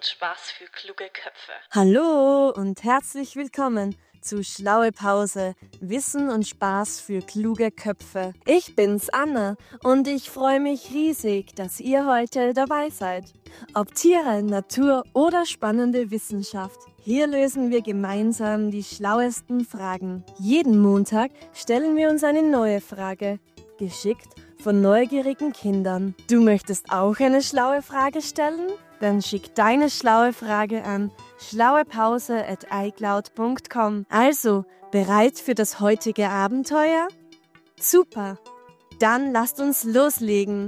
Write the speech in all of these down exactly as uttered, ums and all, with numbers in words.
und Spaß für kluge Köpfe. Hallo und herzlich willkommen zu Schlaue Pause, Wissen und Spaß für kluge Köpfe. Ich bin's, Anna, und ich freue mich riesig, dass ihr heute dabei seid. Ob Tiere, Natur oder spannende Wissenschaft, hier lösen wir gemeinsam die schlauesten Fragen. Jeden Montag stellen wir uns eine neue Frage, geschickt von neugierigen Kindern. Du möchtest auch eine schlaue Frage stellen? Dann schick deine schlaue Frage an schlauepause at icloud punkt com. Also, bereit für das heutige Abenteuer? Super! Dann lasst uns loslegen!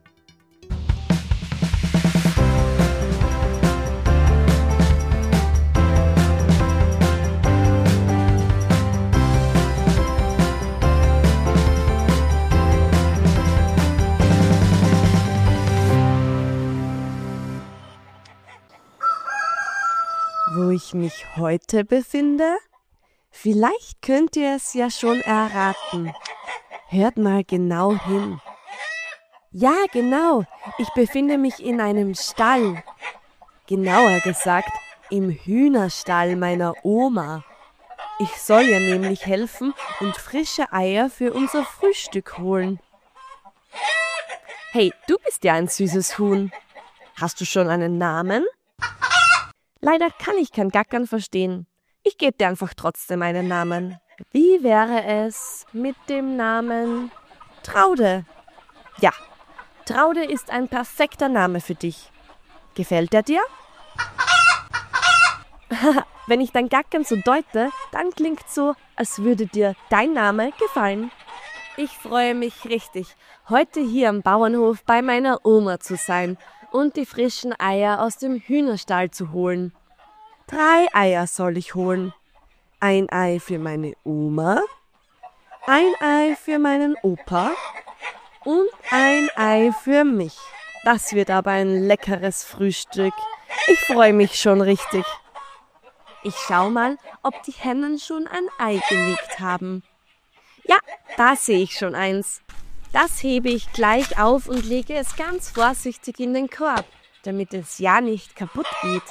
Wo ich mich heute befinde? Vielleicht könnt ihr es ja schon erraten. Hört mal genau hin. Ja, genau, ich befinde mich in einem Stall. Genauer gesagt, im Hühnerstall meiner Oma. Ich soll ihr nämlich helfen und frische Eier für unser Frühstück holen. Hey, du bist ja ein süßes Huhn. Hast du schon einen Namen? Leider kann ich kein Gackern verstehen. Ich gebe dir einfach trotzdem einen Namen. Wie wäre es mit dem Namen Traude? Ja, Traude ist ein perfekter Name für dich. Gefällt er dir? Wenn ich dein Gackern so deute, dann klingt so, als würde dir dein Name gefallen. Ich freue mich richtig, heute hier am Bauernhof bei meiner Oma zu sein und die frischen Eier aus dem Hühnerstall zu holen. Drei Eier soll ich holen. Ein Ei für meine Oma, ein Ei für meinen Opa und ein Ei für mich. Das wird aber ein leckeres Frühstück. Ich freue mich schon richtig. Ich schau mal, ob die Hennen schon ein Ei gelegt haben. Ja, da sehe ich schon eins. Das hebe ich gleich auf und lege es ganz vorsichtig in den Korb, damit es ja nicht kaputt geht.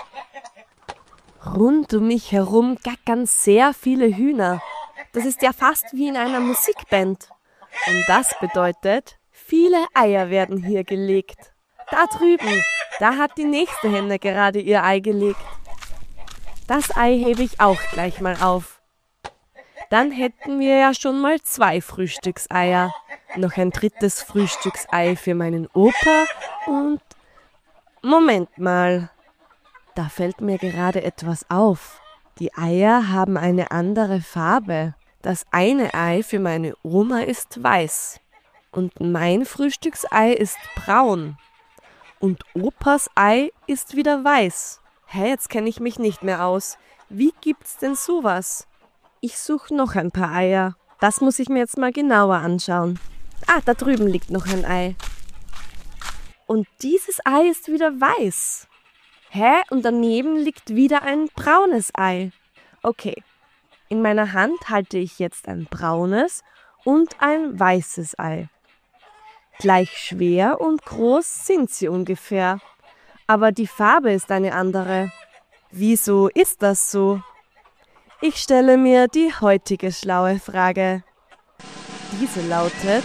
Rund um mich herum gackern sehr viele Hühner. Das ist ja fast wie in einer Musikband. Und das bedeutet, viele Eier werden hier gelegt. Da drüben, da hat die nächste Henne gerade ihr Ei gelegt. Das Ei hebe ich auch gleich mal auf. Dann hätten wir ja schon mal zwei Frühstückseier. Noch ein drittes Frühstücksei für meinen Opa und... Moment mal. Da fällt mir gerade etwas auf. Die Eier haben eine andere Farbe. Das eine Ei für meine Oma ist weiß. Und mein Frühstücksei ist braun. Und Opas Ei ist wieder weiß. Hä, jetzt kenne ich mich nicht mehr aus. Wie gibt's denn sowas? Ich suche noch ein paar Eier. Das muss ich mir jetzt mal genauer anschauen. Ah, da drüben liegt noch ein Ei. Und dieses Ei ist wieder weiß. Hä? Und daneben liegt wieder ein braunes Ei. Okay, in meiner Hand halte ich jetzt ein braunes und ein weißes Ei. Gleich schwer und groß sind sie ungefähr. Aber die Farbe ist eine andere. Wieso ist das so? Ich stelle mir die heutige schlaue Frage. Diese lautet: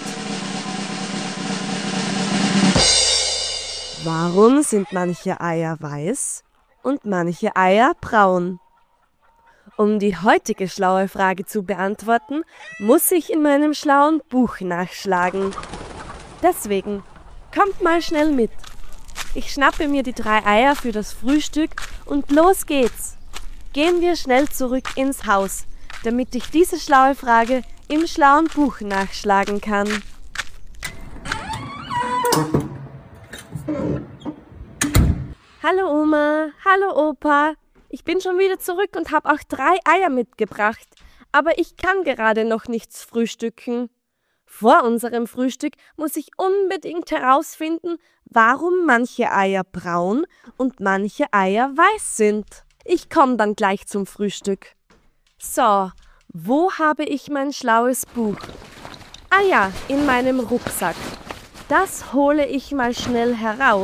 Warum sind manche Eier weiß und manche Eier braun? Um die heutige schlaue Frage zu beantworten, muss ich in meinem schlauen Buch nachschlagen. Deswegen, kommt mal schnell mit. Ich schnappe mir die drei Eier für das Frühstück und los geht's. Gehen wir schnell zurück ins Haus, damit ich diese schlaue Frage im schlauen Buch nachschlagen kann. Hallo Oma, hallo Opa. Ich bin schon wieder zurück und habe auch drei Eier mitgebracht. Aber ich kann gerade noch nichts frühstücken. Vor unserem Frühstück muss ich unbedingt herausfinden, warum manche Eier braun und manche Eier weiß sind. Ich komme dann gleich zum Frühstück. So, wo habe ich mein schlaues Buch? Ah ja, in meinem Rucksack. Das hole ich mal schnell heraus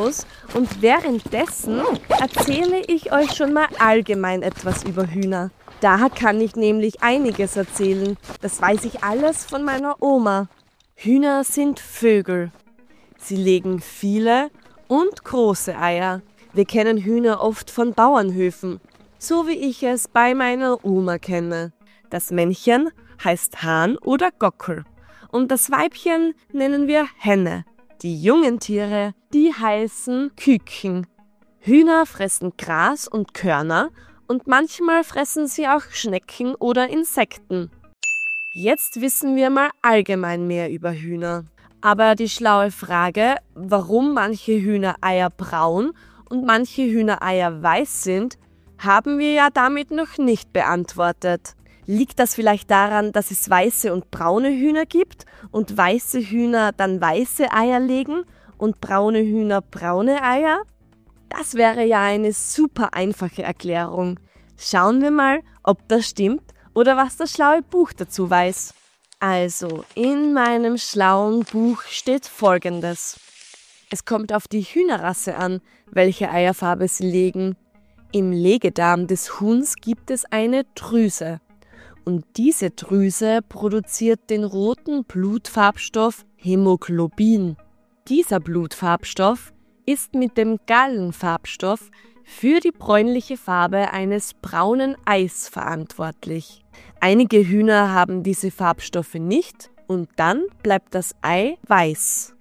Und währenddessen erzähle ich euch schon mal allgemein etwas über Hühner. Da kann ich nämlich einiges erzählen. Das weiß ich alles von meiner Oma. Hühner sind Vögel. Sie legen viele und große Eier. Wir kennen Hühner oft von Bauernhöfen, so wie ich es bei meiner Oma kenne. Das Männchen heißt Hahn oder Gockel und das Weibchen nennen wir Henne. Die jungen Tiere, die heißen Küken. Hühner fressen Gras und Körner und manchmal fressen sie auch Schnecken oder Insekten. Jetzt wissen wir mal allgemein mehr über Hühner. Aber die schlaue Frage, warum manche Hühnereier braun und manche Hühnereier weiß sind, haben wir ja damit noch nicht beantwortet. Liegt das vielleicht daran, dass es weiße und braune Hühner gibt und weiße Hühner dann weiße Eier legen und braune Hühner braune Eier? Das wäre ja eine super einfache Erklärung. Schauen wir mal, ob das stimmt oder was das schlaue Buch dazu weiß. Also, in meinem schlauen Buch steht Folgendes. Es kommt auf die Hühnerrasse an, welche Eierfarbe sie legen. Im Legedarm des Huhns gibt es eine Drüse. Und diese Drüse produziert den roten Blutfarbstoff Hämoglobin. Dieser Blutfarbstoff ist mit dem Gallenfarbstoff für die bräunliche Farbe eines braunen Eis verantwortlich. Einige Hühner haben diese Farbstoffe nicht und dann bleibt das Ei weiß.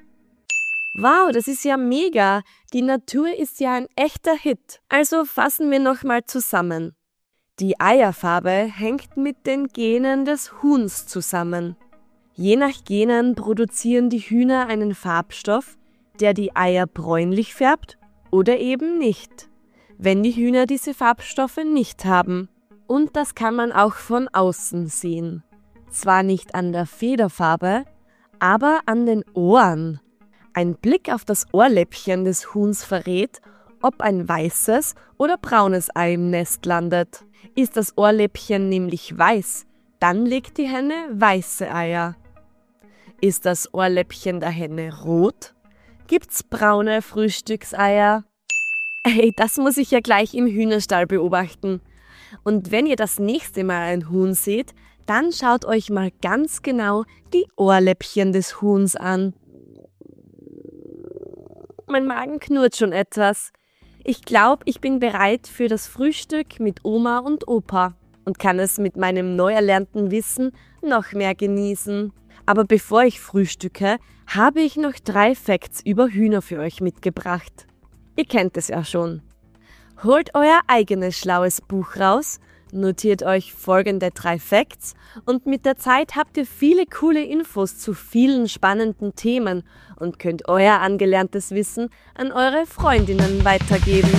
Wow, das ist ja mega! Die Natur ist ja ein echter Hit. Also fassen wir nochmal zusammen. Die Eierfarbe hängt mit den Genen des Huhns zusammen. Je nach Genen produzieren die Hühner einen Farbstoff, der die Eier bräunlich färbt oder eben nicht, wenn die Hühner diese Farbstoffe nicht haben. Und das kann man auch von außen sehen. Zwar nicht an der Federfarbe, aber an den Ohren. Ein Blick auf das Ohrläppchen des Huhns verrät, ob ein weißes oder braunes Ei im Nest landet. Ist das Ohrläppchen nämlich weiß, dann legt die Henne weiße Eier. Ist das Ohrläppchen der Henne rot, gibt's braune Frühstückseier. Hey, das muss ich ja gleich im Hühnerstall beobachten. Und wenn ihr das nächste Mal ein Huhn seht, dann schaut euch mal ganz genau die Ohrläppchen des Huhns an. Mein Magen knurrt schon etwas. Ich glaube, ich bin bereit für das Frühstück mit Oma und Opa und kann es mit meinem neu erlernten Wissen noch mehr genießen. Aber bevor ich frühstücke, habe ich noch drei Facts über Hühner für euch mitgebracht. Ihr kennt es ja schon. Holt euer eigenes schlaues Buch raus, notiert euch folgende drei Facts und mit der Zeit habt ihr viele coole Infos zu vielen spannenden Themen und könnt euer angelerntes Wissen an eure Freundinnen weitergeben.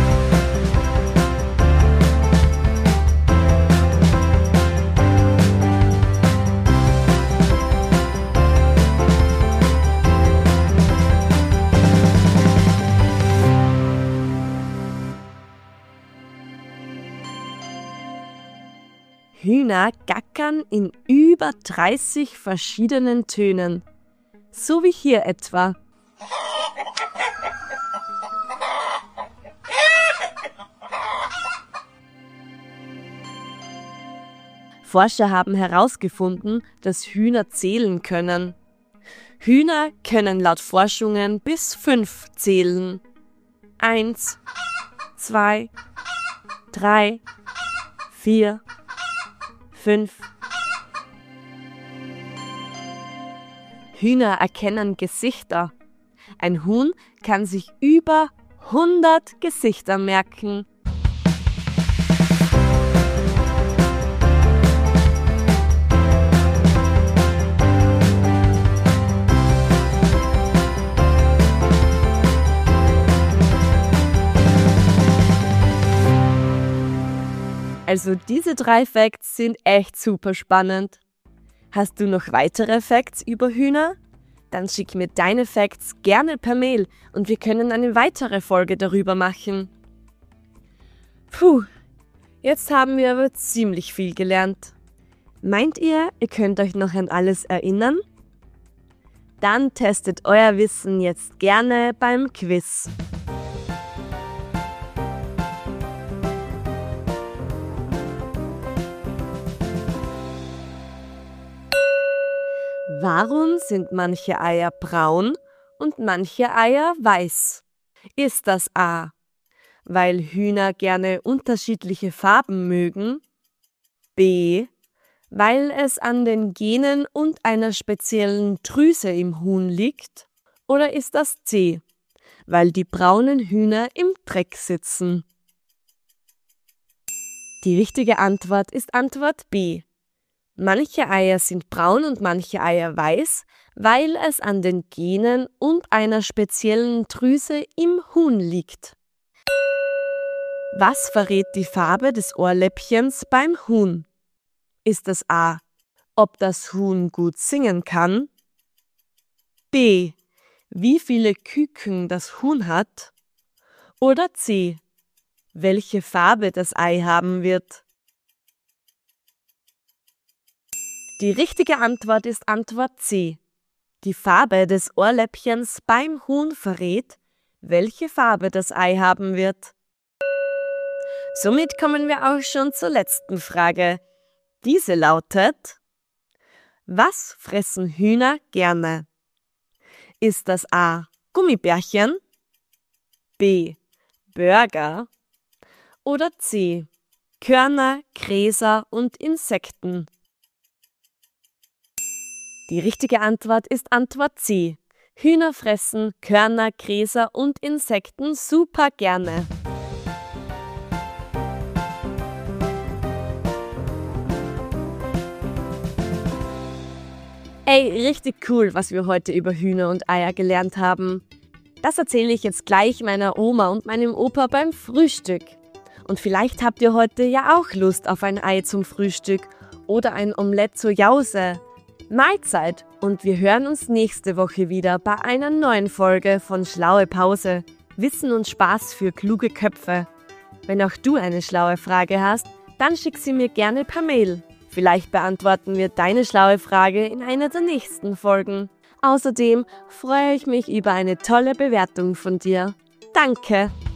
Hühner gackern in über dreißig verschiedenen Tönen. So wie hier etwa. Forscher haben herausgefunden, dass Hühner zählen können. Hühner können laut Forschungen bis fünf zählen. Eins, zwei, drei, vier, fünf. Hühner erkennen Gesichter. Ein Huhn kann sich über hundert Gesichter merken. Also diese drei Facts sind echt super spannend. Hast du noch weitere Facts über Hühner? Dann schick mir deine Facts gerne per Mail und wir können eine weitere Folge darüber machen. Puh, jetzt haben wir aber ziemlich viel gelernt. Meint ihr, ihr könnt euch noch an alles erinnern? Dann testet euer Wissen jetzt gerne beim Quiz. Warum sind manche Eier braun und manche Eier weiß? Ist das A, weil Hühner gerne unterschiedliche Farben mögen? B, weil es an den Genen und einer speziellen Drüse im Huhn liegt? Oder ist das C, weil die braunen Hühner im Dreck sitzen? Die richtige Antwort ist Antwort B. Manche Eier sind braun und manche Eier weiß, weil es an den Genen und einer speziellen Drüse im Huhn liegt. Was verrät die Farbe des Ohrläppchens beim Huhn? Ist es A, ob das Huhn gut singen kann? B, wie viele Küken das Huhn hat? Oder C, welche Farbe das Ei haben wird? Die richtige Antwort ist Antwort C. Die Farbe des Ohrläppchens beim Huhn verrät, welche Farbe das Ei haben wird. Somit kommen wir auch schon zur letzten Frage. Diese lautet: Was fressen Hühner gerne? Ist das A, Gummibärchen, B, Burger oder C, Körner, Gräser und Insekten? Die richtige Antwort ist Antwort C. Hühner fressen Körner, Gräser und Insekten super gerne. Ey, richtig cool, was wir heute über Hühner und Eier gelernt haben. Das erzähle ich jetzt gleich meiner Oma und meinem Opa beim Frühstück. Und vielleicht habt ihr heute ja auch Lust auf ein Ei zum Frühstück oder ein Omelett zur Jause. Mahlzeit und wir hören uns nächste Woche wieder bei einer neuen Folge von Schlaue Pause. Wissen und Spaß für kluge Köpfe. Wenn auch du eine schlaue Frage hast, dann schick sie mir gerne per Mail. Vielleicht beantworten wir deine schlaue Frage in einer der nächsten Folgen. Außerdem freue ich mich über eine tolle Bewertung von dir. Danke!